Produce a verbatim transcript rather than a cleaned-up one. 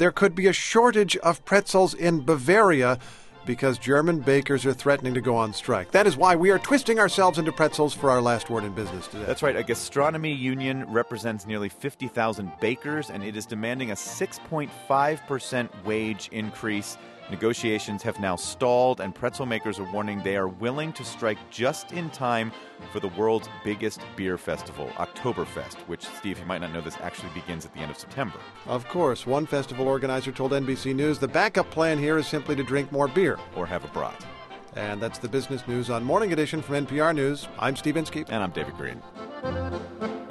there could be a shortage of pretzels in Bavaria because German bakers are threatening to go on strike. That is why we are twisting ourselves into pretzels for our last word in business today. That's right. A gastronomy union represents nearly fifty thousand bakers, and it is demanding a six point five percent wage increase. Negotiations have now stalled, and pretzel makers are warning they are willing to strike just in time for the world's biggest beer festival, Oktoberfest, which, Steve, you might not know this, actually begins at the end of September. Of course. One festival organizer told N B C News the backup plan here is simply to drink more beer. Or have a brat. And that's the business news on Morning Edition from N P R News. I'm Steve Inskeep. And I'm David Green.